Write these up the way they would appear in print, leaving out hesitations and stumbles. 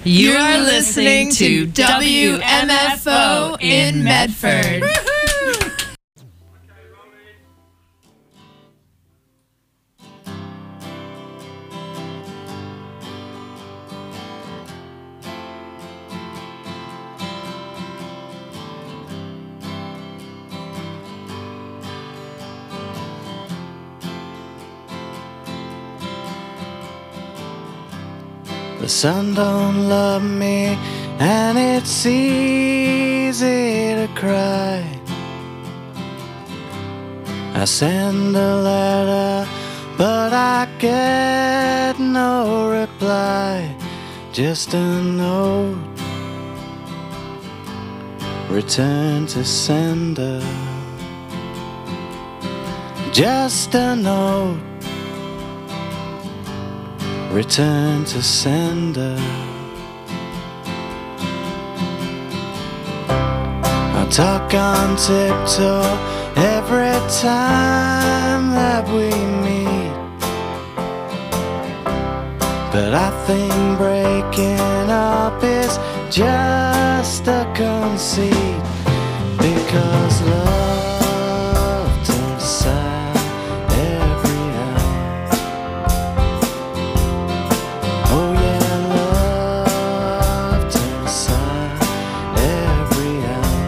You are listening to WMFO in Medford. The sun don't love me, and it's easy to cry. I send a letter, but I get no reply. Just a note, return to sender. Just a note, return to sender. I talk on tiptoe every time that we meet, but I think breaking up is just a conceit, because love turns sad every hour. Oh yeah, love turns sad every hour.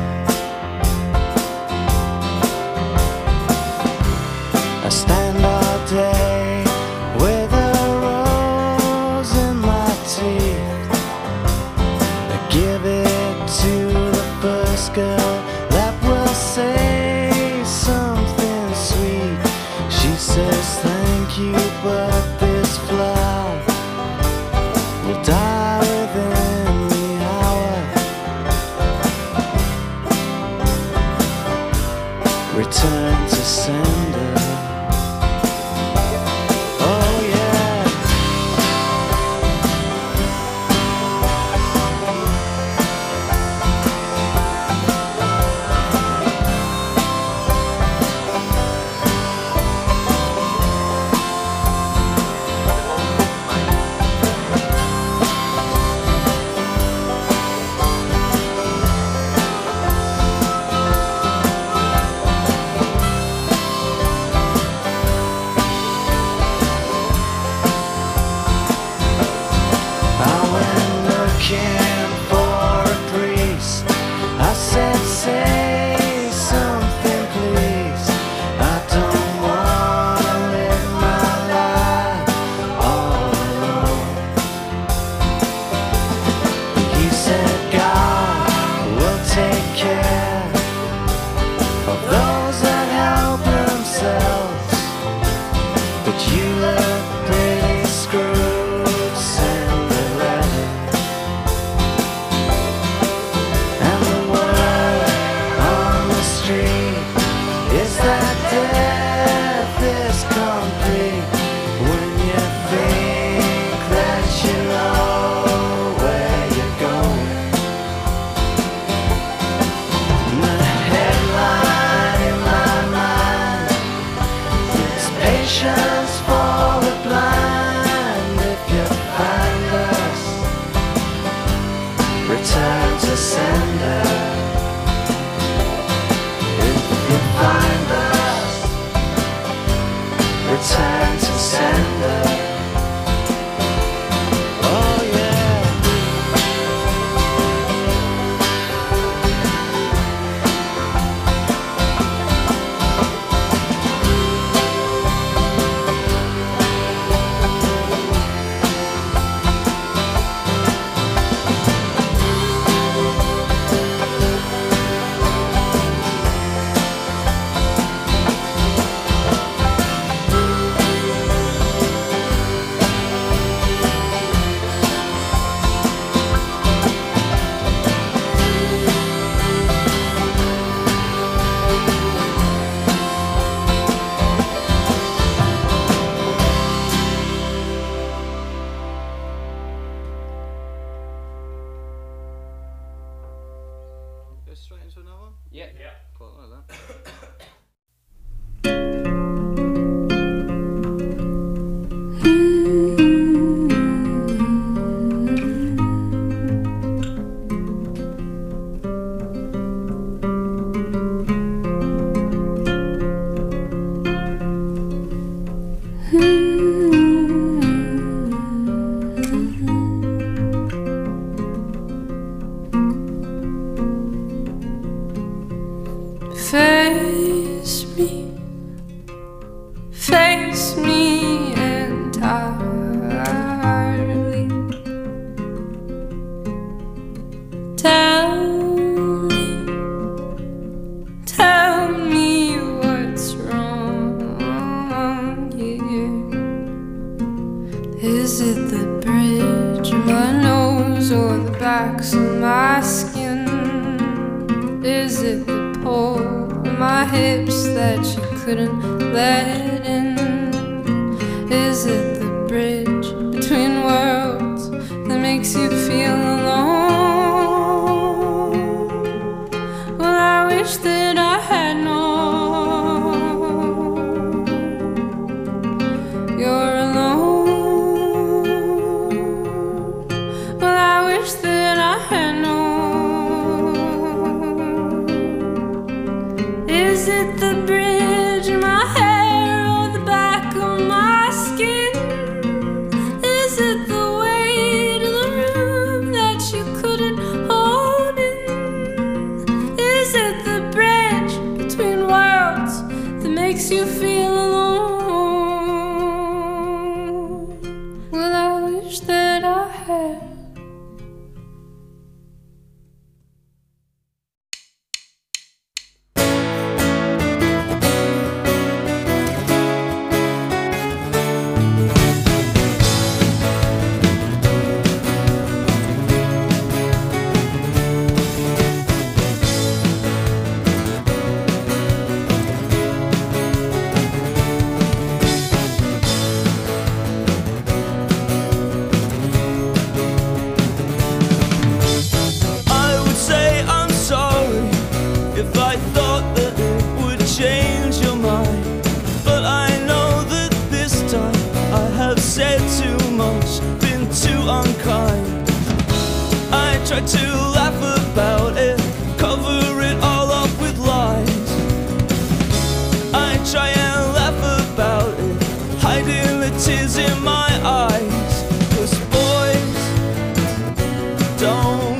I stand all day with a rose in my teeth. I give it to the first girl that will say something sweet. She says thank you, but this flower will die within the hour. Return to sender. Oh yeah. I went looking for a priest. I said, say something please. I don't wanna live my life all alone. He said, God will take care of those that help themselves. But you look pretty screwed, Cinderella. And the word on the street is that death is complete when you think that you know where you're going. And the headline in my mind is patience for the blind. If you find us, return to sender. If you find us, face me entirely. Tell me what's wrong here. Is it the bridge of my nose or the backs of my skin? Is it the pull of my hips that you couldn't let in? Is it the bridge between worlds that makes you feel alone? Well, I wish that I had known you're alone. Well, I wish that I had known. Is it the bridge in my hair or the back of my skin? Is it the weight of the room that you couldn't hold in? Is it the bridge between worlds that makes you feel alone? Well, I wish that I had. If I thought that it would change your mind, but I know that this time I have said too much, been too unkind. I tried to laugh about it, cover it all up with lies. I try and laugh about it, hiding the tears in my eyes. 'Cause boys don't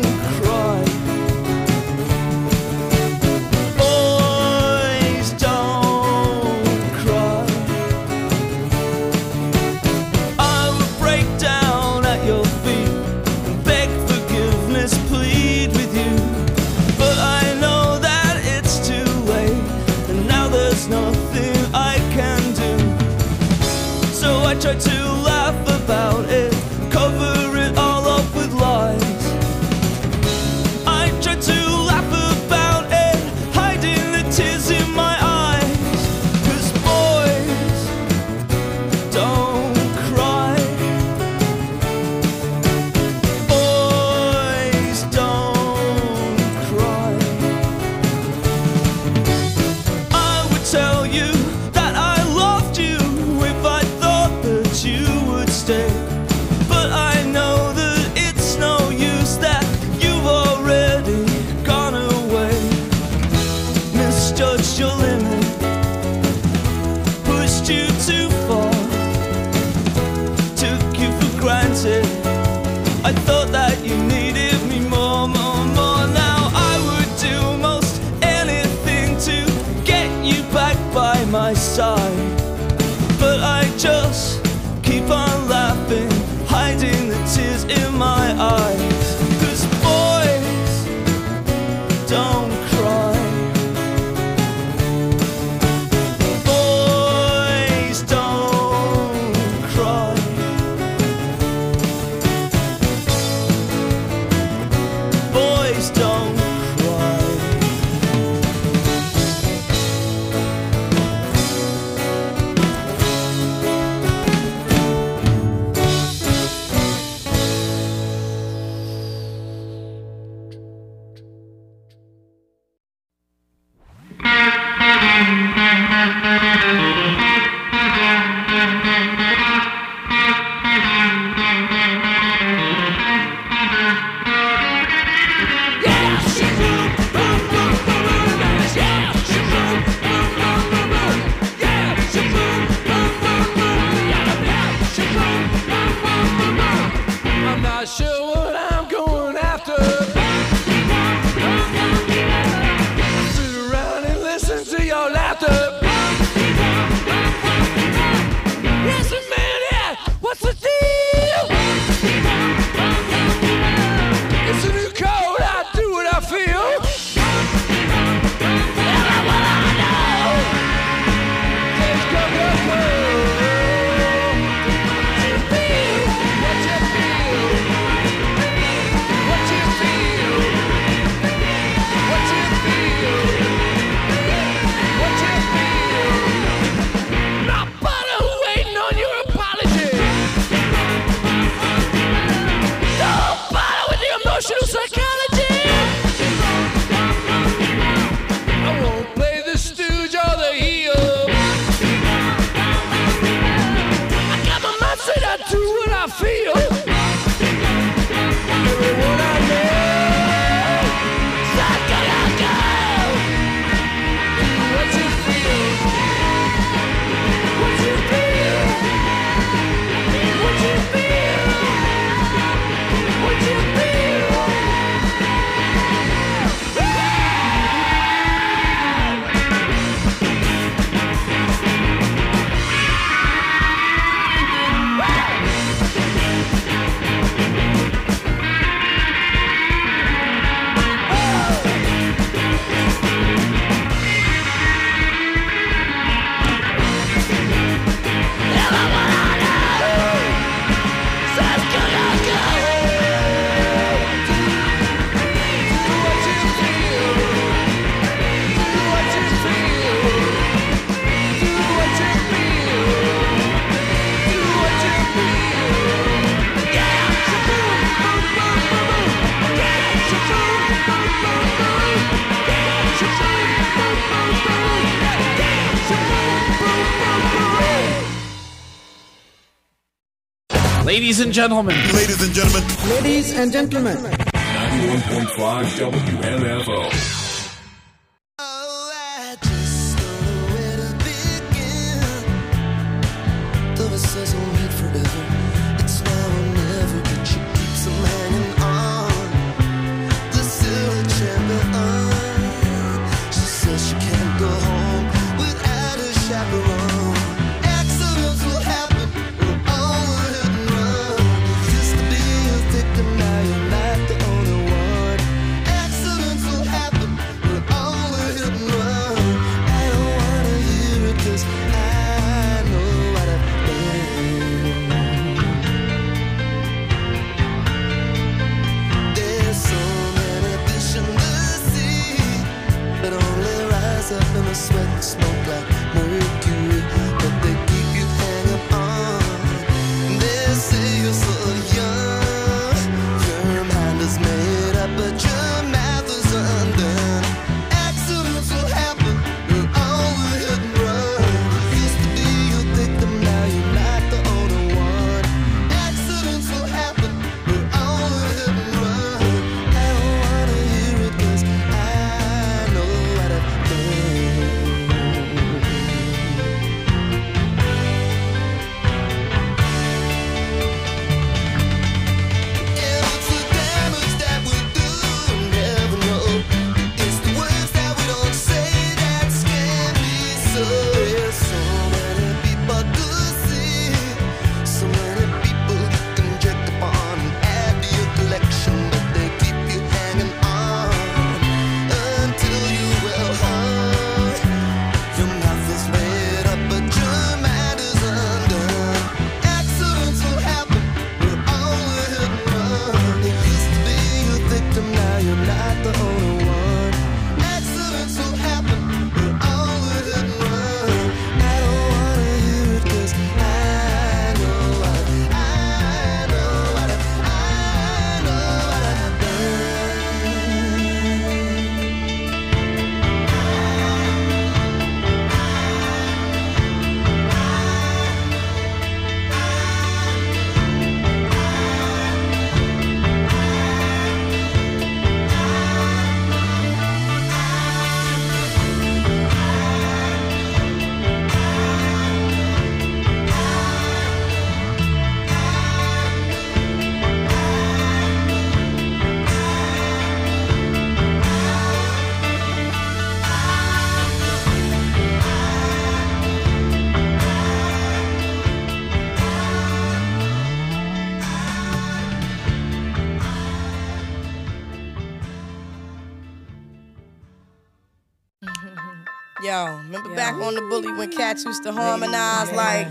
I try to laugh about it, cover it all up with lies. I try to laugh about it, hiding the tears in my eyes. 'Cause boys don't cry. Boys don't cry. I would tell you that I loved you if I you would stay, but I know that it's no use, that you've already gone away. Misjudged your limit, pushed you too far, took you for granted. I thought that you needed me more. Now I would do most anything to get you back by my side, but I just keep on laughing, hiding the tears in my eyes. 'Cause boys don't cry. Boys don't cry. Ladies and gentlemen. Ladies and gentlemen. Ladies and gentlemen. 91.5 WMFO. Yo, remember back on the bully when cats used to harmonize like,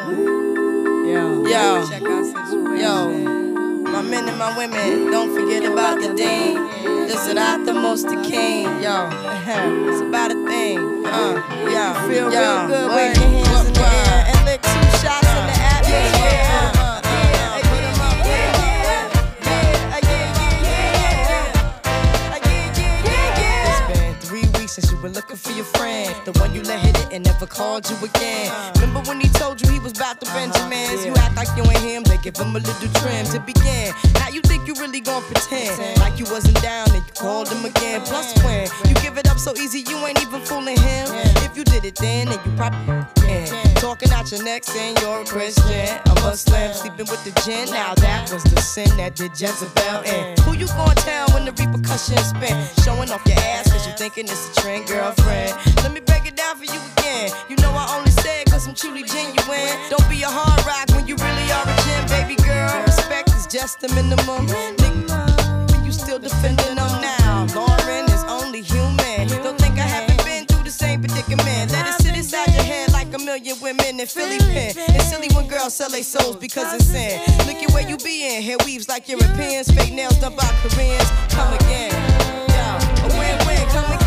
yo, my men and my women, don't forget about the dean. This is not the most the king, yo. It's about a thing, yo. Feel real good, wave your hands in the air and lick 2 shots in the atmosphere. Since you were looking for your friend, the one you let hit it and never called you again. Remember when he told you he was about to Benjamins? You act like you ain't him, they give him a little trim to begin. How you think you really gon' pretend like you wasn't down and you called him again? Plus when you give it up so easy, you ain't even fooling him. If you did it then you probably can. Talking out your neck saying you're a Christian, a Muslim, sleeping with the gin. Now that was the sin that did Jezebel in. Who you gon' tell when the repercussions spin? Showing off your ass cause you thinking it's a trend, girlfriend. Let me break it down for you again. You know I only say it cause I'm truly genuine. Don't be a hard rock when you really are a gem, baby girl. Respect is just the minimum. Nigga, you still defending them now. Lauren is only human. Don't think I haven't been through the same predicament. Let it sit inside your head like a million women in Philly pen. It's silly when girls sell their souls because it's sin. Look at where you be in. Hair weaves like Europeans. Fake nails done by Koreans. Come again. Yo, a win-win, come again.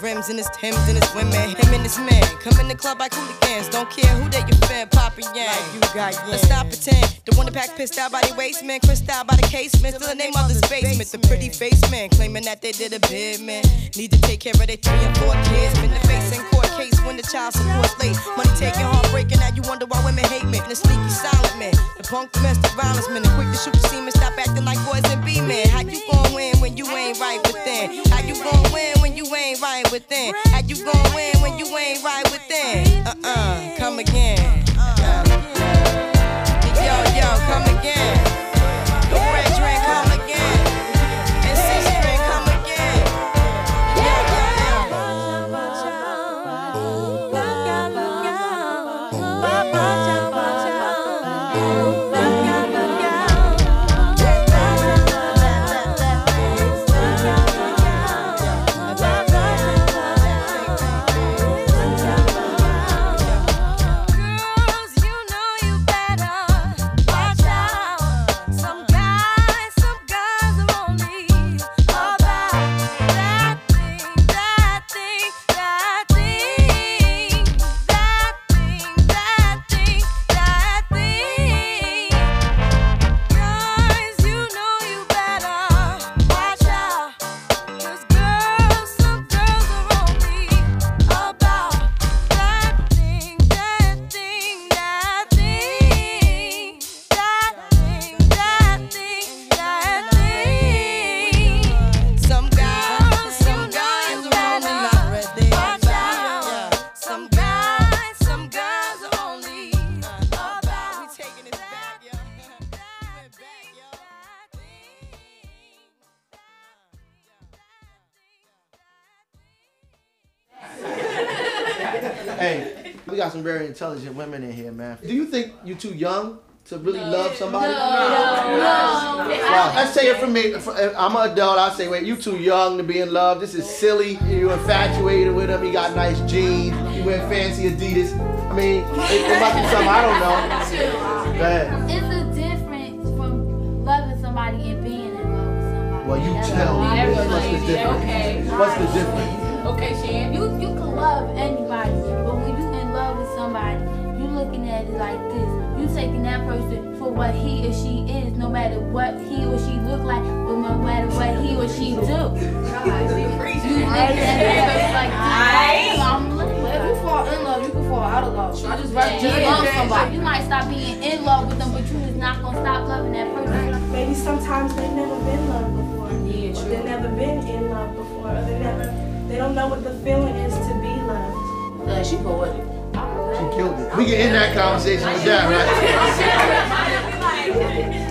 rims and his Timbs and his women. Him and his men come in the club like hooligans. Don't care who they offend, Papa Yang. Like you got yang. Let's stop pretend. The one that pack pissed out by the waistman, crissed out by the casement. Still the name of this basement. The pretty face man claiming that they did a bid, man. Need to take care of their 3 and 4 kids. Been the face in court case when the child support's late. Money taking, heartbreaking. Now you wonder why women hate men. The sneaky silent man, the punk domestic violence man, the quick to shoot the semen. Stop acting like boys and be men. How you gon' win when you ain't right within? How you gon' win when you ain't right within? How you gon' win when you ain't right within? Come again. Yo, come again. The red drink, come again. And 6 drink, come again. Hey, we got some very intelligent women in here, man. Do you think you're too young to really love somebody? No. Well, let's say it from me. I'm an adult. I say, wait, you too young to be in love. This is silly. You're infatuated with him. He got nice jeans. He wear fancy Adidas. I mean, it must be something I don't know. Go ahead. It's a difference from loving somebody and being in love with somebody. Well, you tell me. What's the difference? Okay. What's the difference? Okay, Shan. You can love anybody, but when you in love with somebody, you looking at it like this. You taking that person for what he or she is, no matter what he or she look like, but no matter what he or she do. You at that person like this. If you fall in love, you can fall out of love. You just love somebody. You might stop being in love with them, but you just not gonna stop loving that person. Maybe sometimes they've never been loved before. Yeah, true. They've never been in love before. Or they don't know what the feeling is to be loved. She poetic. She killed it. We can end that conversation with that, right?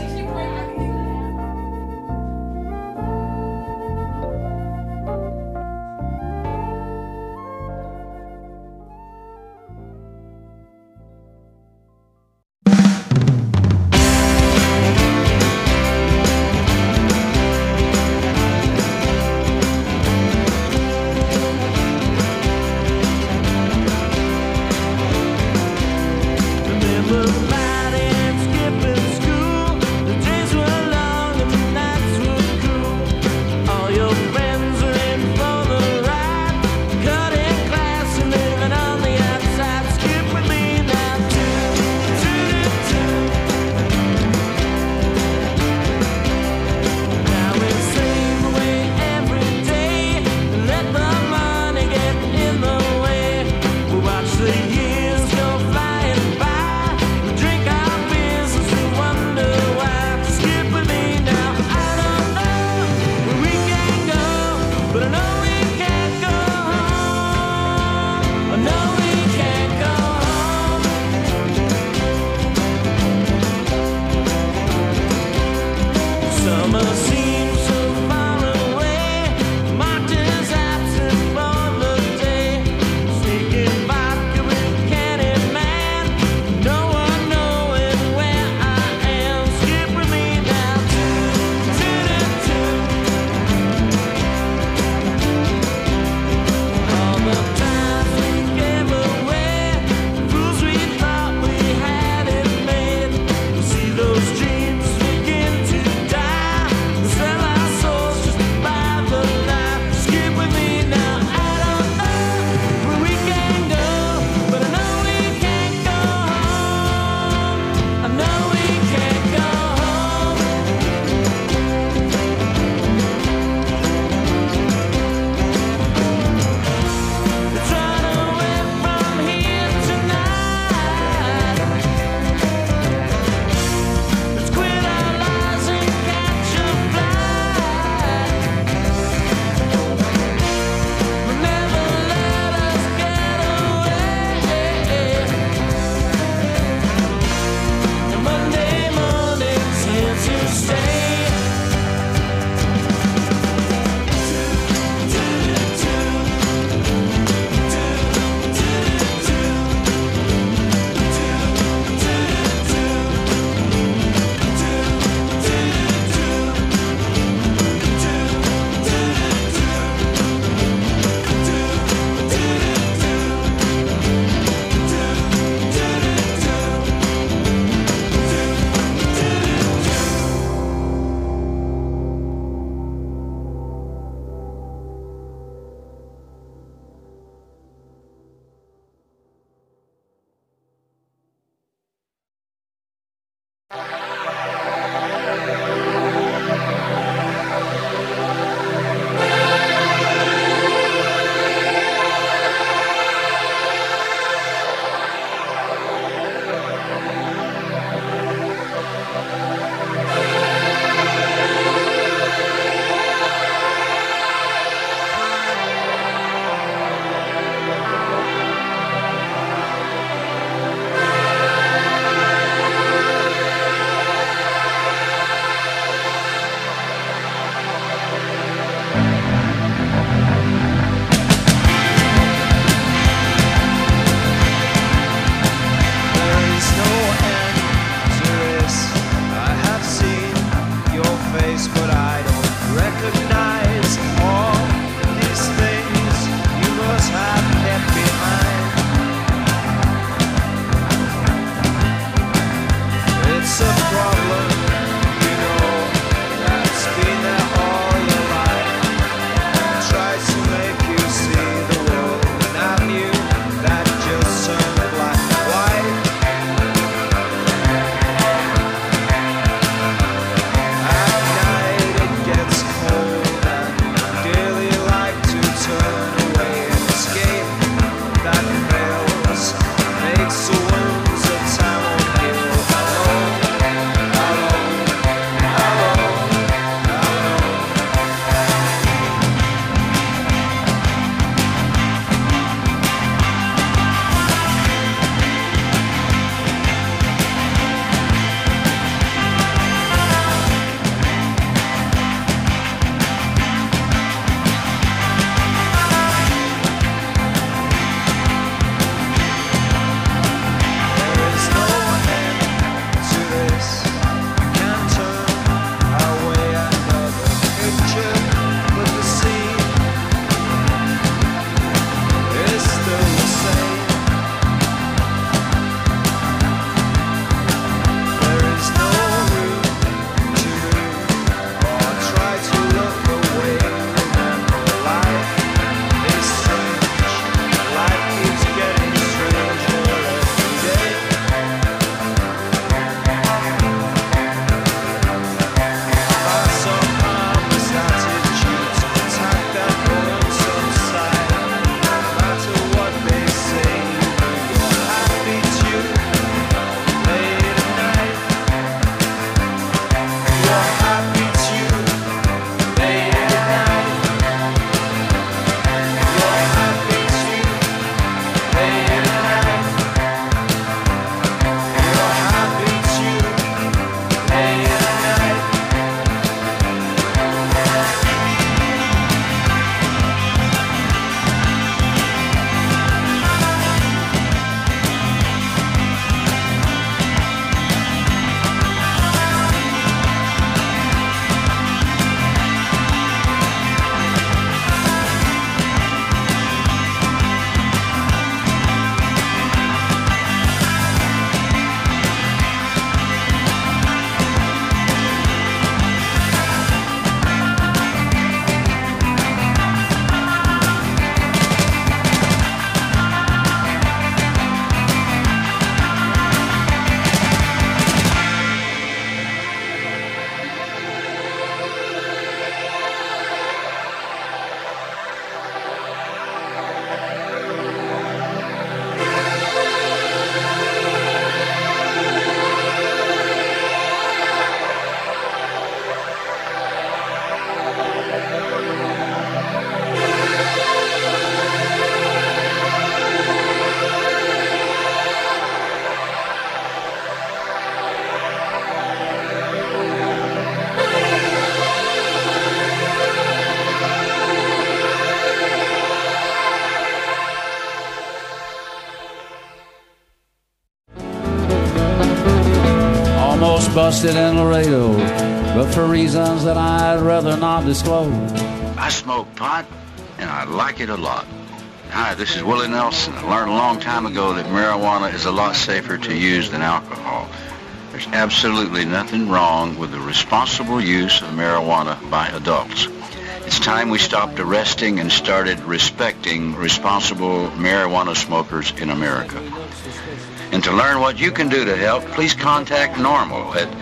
almost busted in Laredo, but for reasons that I'd rather not disclose. I smoke pot, and I like it a lot. Hi, this is Willie Nelson. I learned a long time ago that marijuana is a lot safer to use than alcohol. There's absolutely nothing wrong with the responsible use of marijuana by adults. It's time we stopped arresting and started respecting responsible marijuana smokers in America. And to learn what you can do to help, please contact NORML at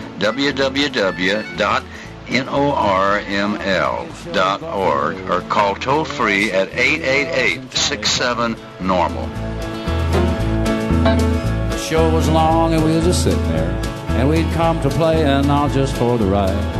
www.norml.org or call toll-free at 888-67-NORML. The show was long and we were just sitting there, and we'd come to play and not just for the ride.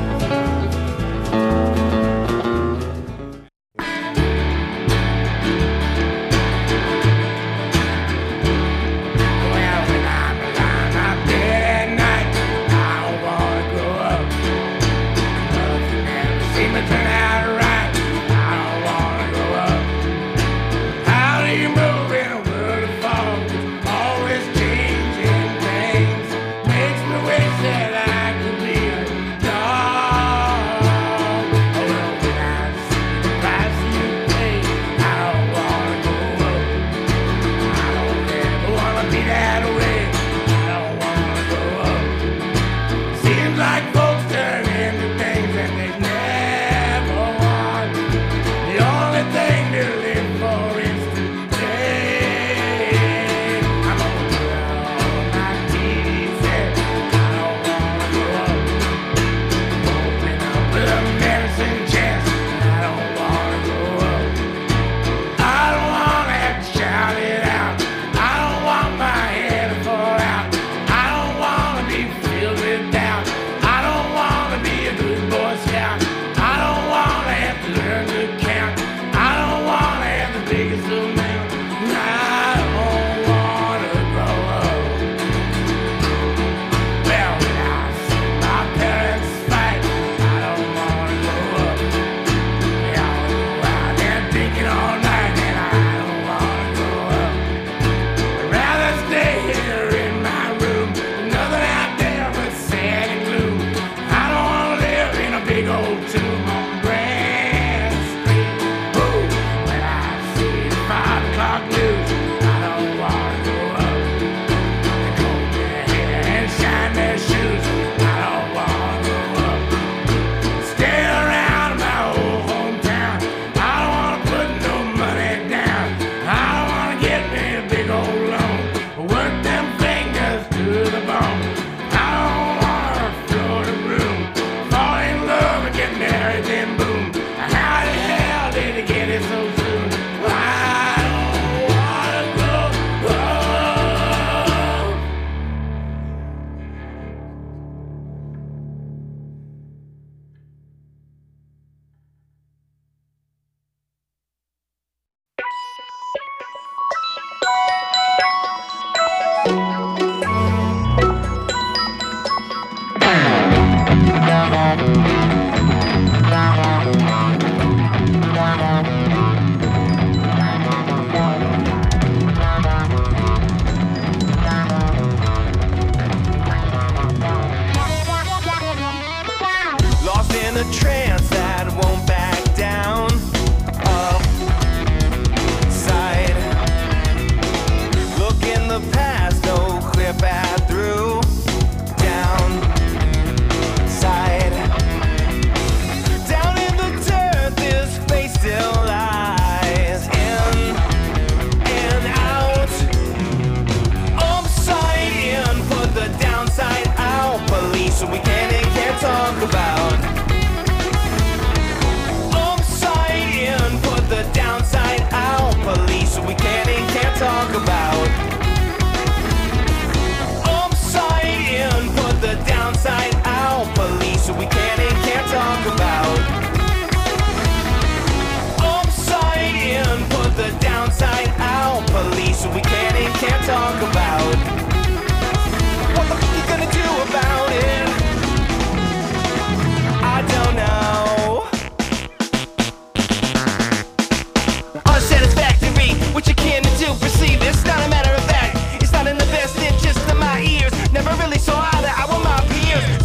Never really saw eye to eye with my peers.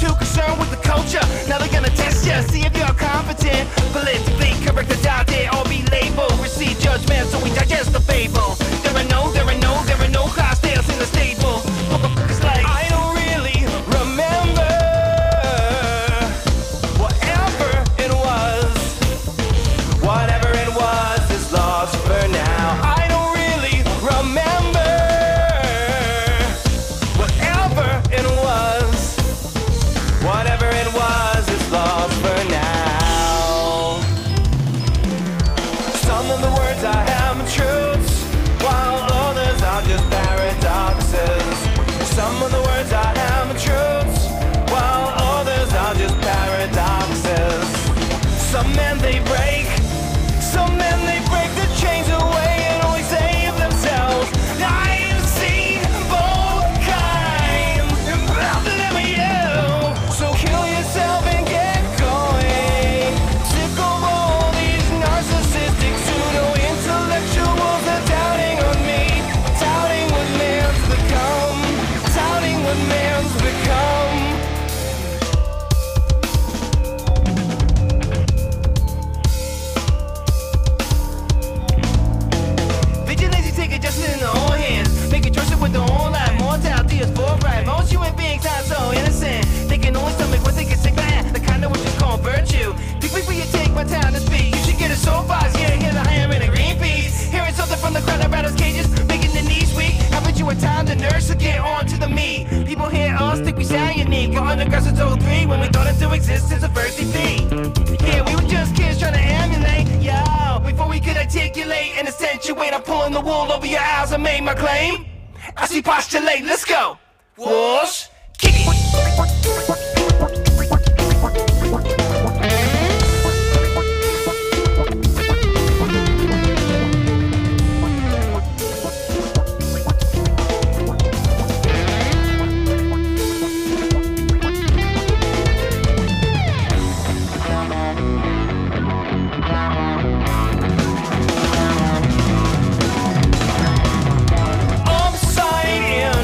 nerves to get on to the meat. People hear us, think we sound unique. Got underground since 03 when we got into existence of first defeat. Yeah, we were just kids trying to emulate, yo. Before we could articulate and accentuate, I'm pulling the wool over your eyes and made my claim. I see postulate, let's go. Whoosh, kick it.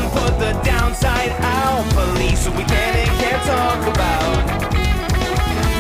Downside out police, so we can and can't talk about.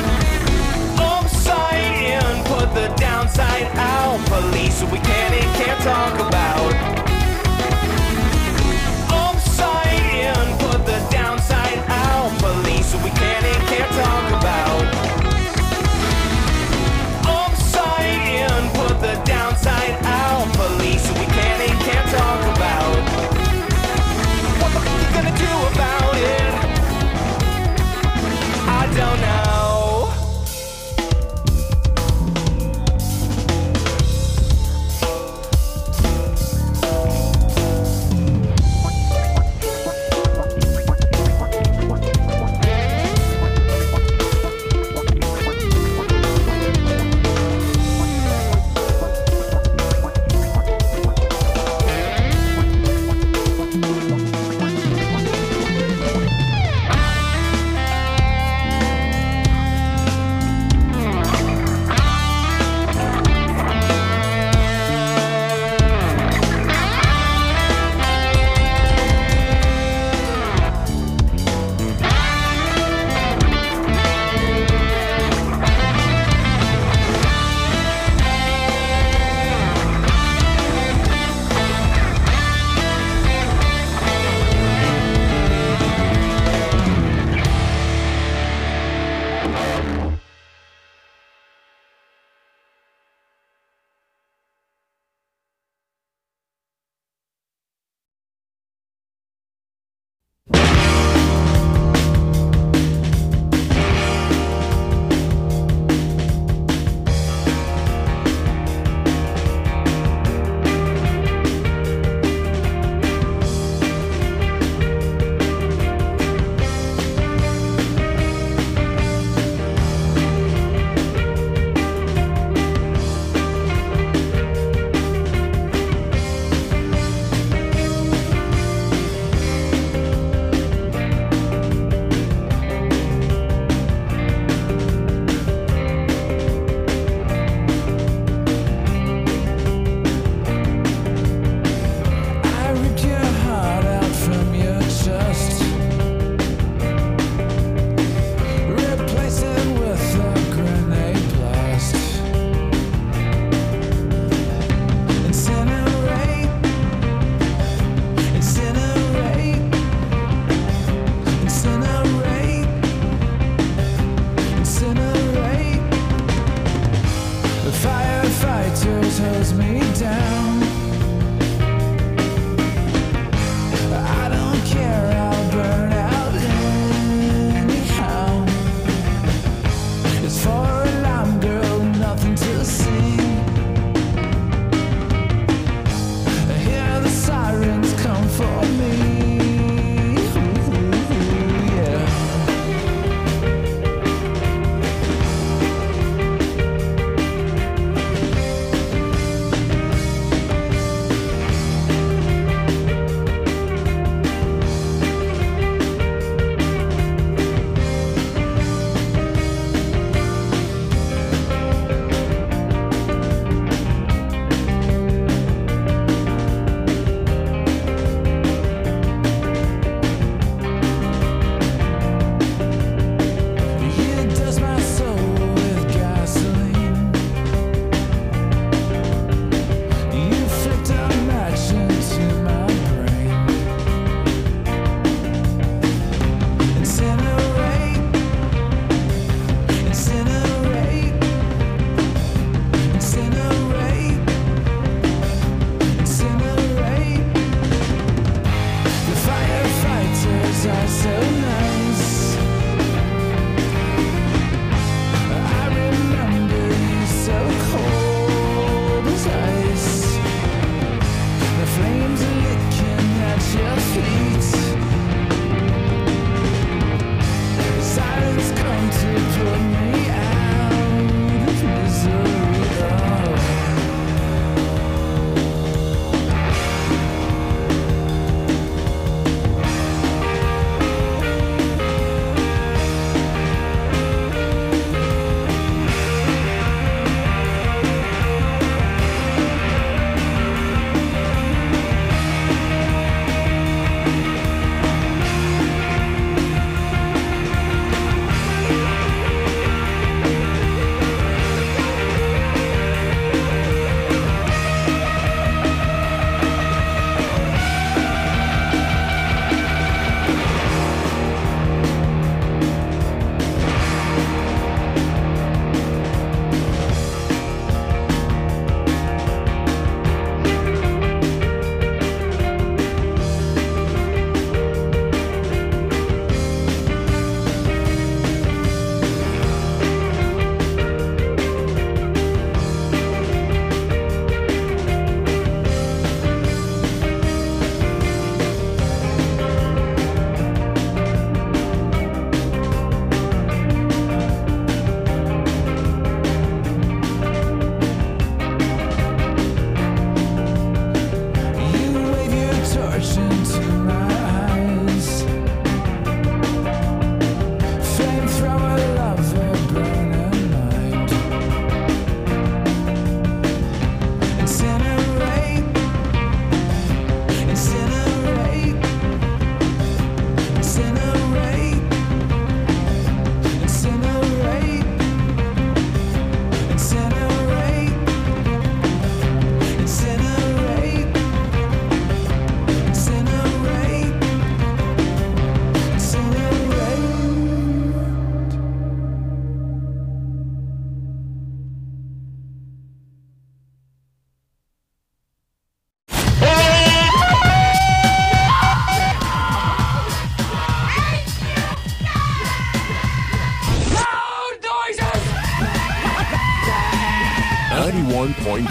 91.5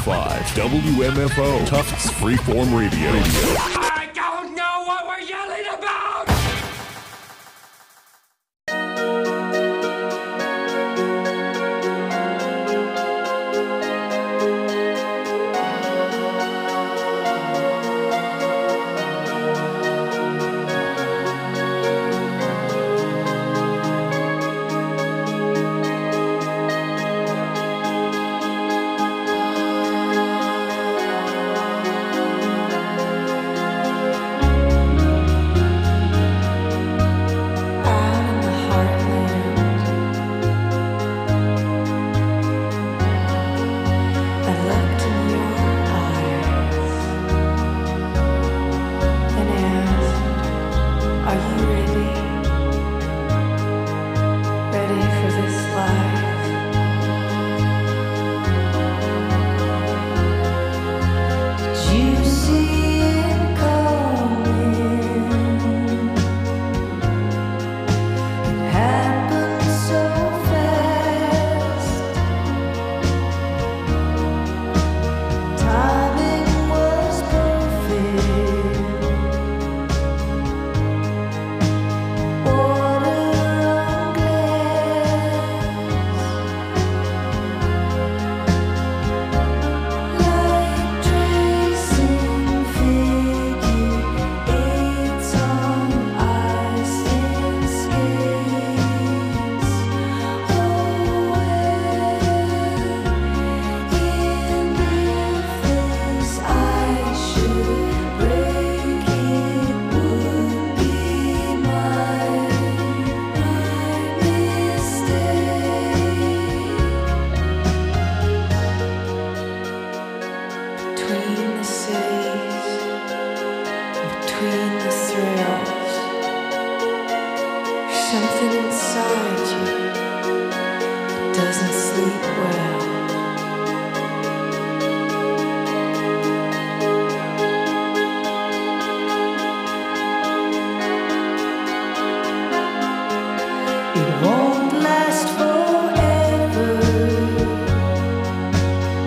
WMFO Tufts Freeform Radio. I don't know what we're yelling about!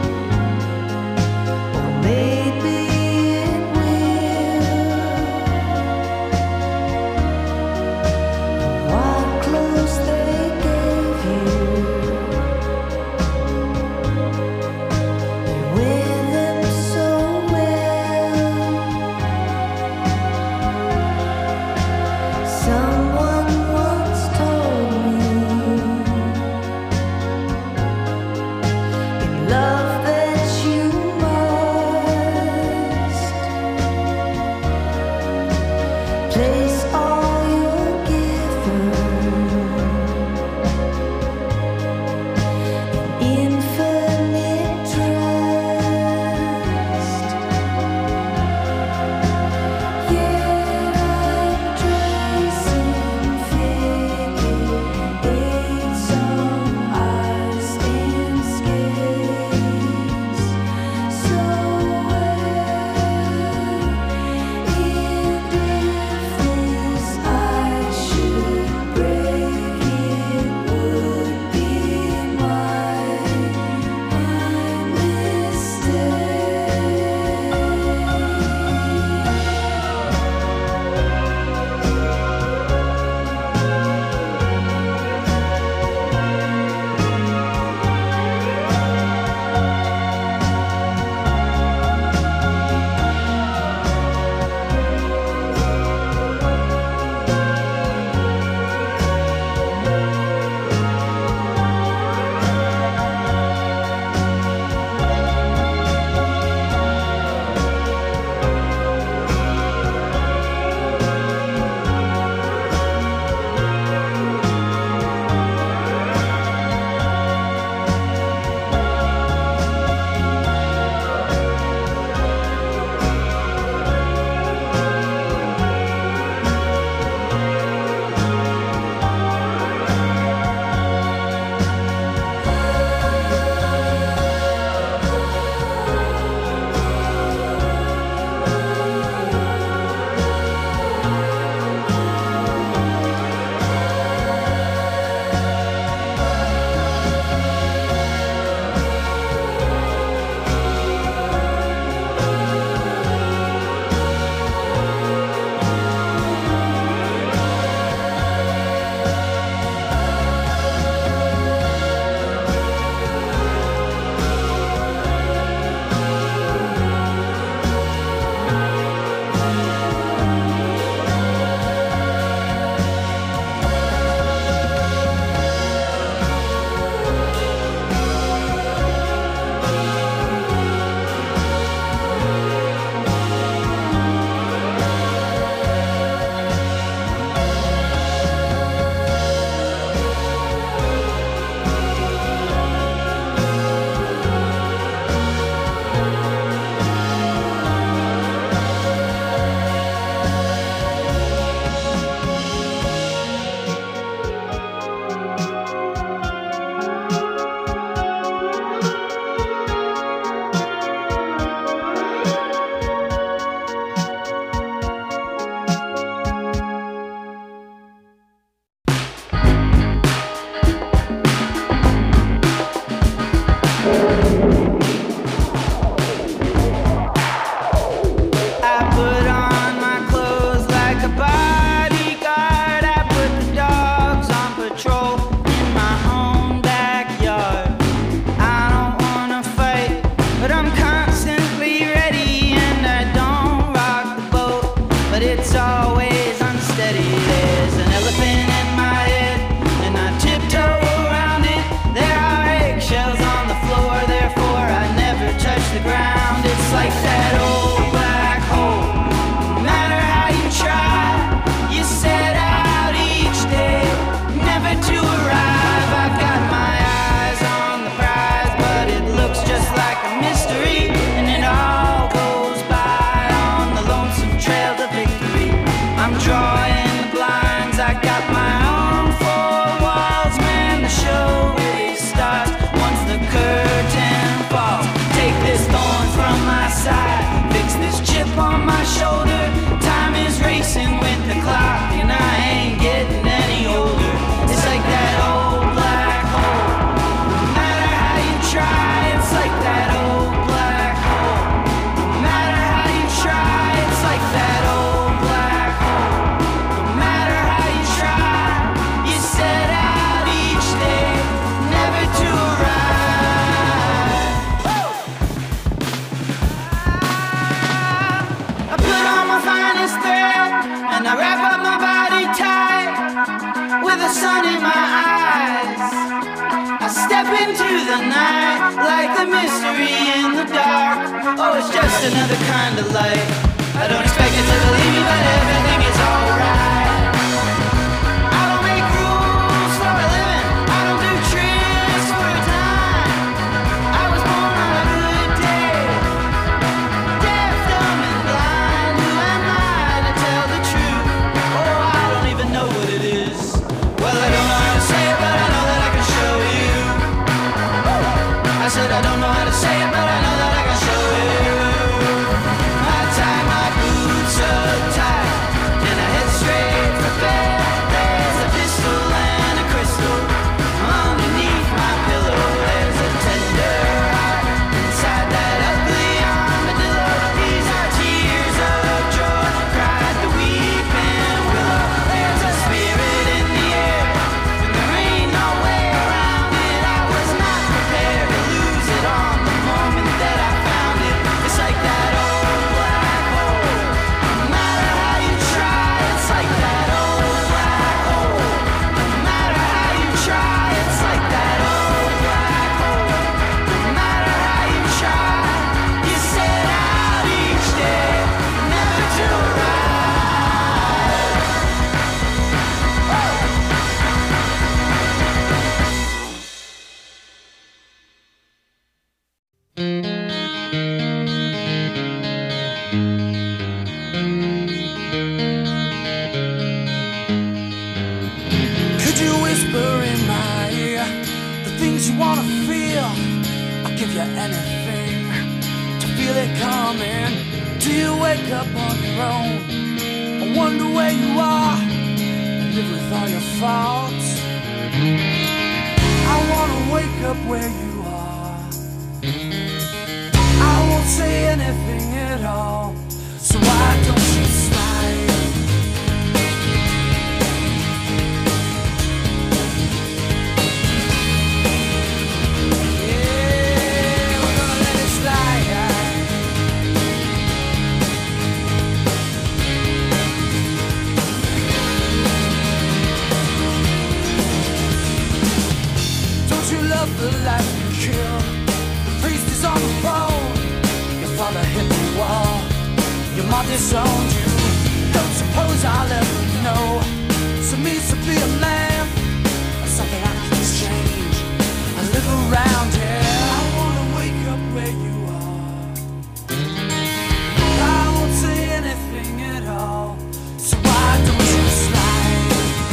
Maybe it will. Place all you're given in infinite trust. Yet I'm tracing figures on ice and skates. So sun in my eyes. I step into the night like the mystery in the dark. Oh, it's just another kind of light. I don't expect it to believe me, but everything is alright. give you anything to feel it coming? Do you wake up on your own? I wonder where you are and live with all your faults. I wanna wake up where you are. I won't say anything at all, so why don't you slide? Yeah, we're gonna let it slide. Don't you love the life you kill? The priest is on the phone. Your father hit the wall. Your mom disowned you. Don't suppose I'll ever know. So means to be a man, or something I can change. I live around here. I wanna wake up where you are. I won't say anything at all, so why don't you slide?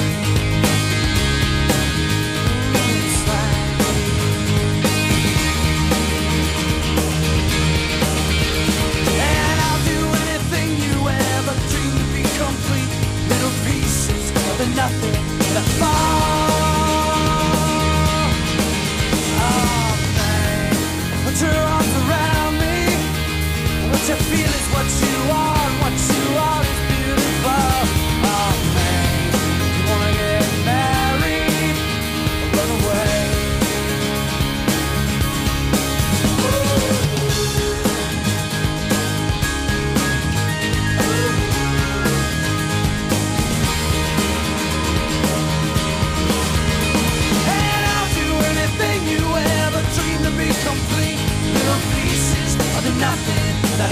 And I'll do anything you ever dreamed to be complete. Little pieces of the nothing that fall. Oh man, put your arms around me. What you feel is what you are, and what you are is beautiful. Oh man, you wanna get married or run away? And I'll do anything you ever dreamed to be complete. Little pieces of the nothing that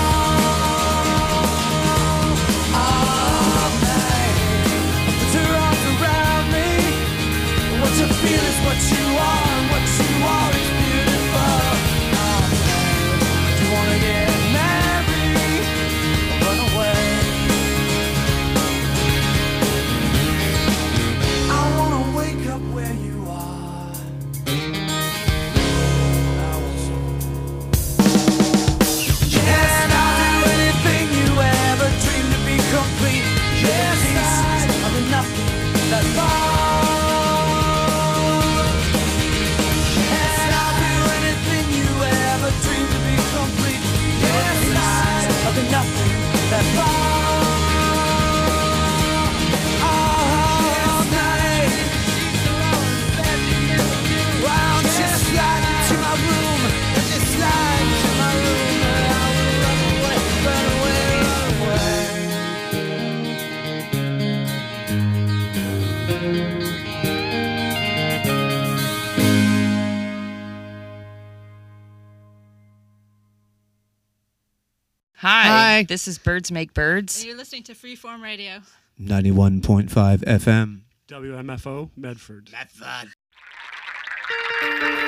fall. Oh man, put your arms around me. What you feel is what you are, and what you are is beautiful. Oh man, do you wanna get married or run away? I wanna wake up where you are. And I'll do anything you ever dreamed to be complete. Yes, pieces of the nothing that fall. And I'll do anything you ever dreamed to be complete. Yes, pieces of the nothing that fall. All night. Why don't you slide into my room? Just slide into my room, and I will run away, run away, run away. Hi. This is Birds Make Birds. And you're listening to Freeform Radio. 91.5 FM. WMFO, Medford. Medford.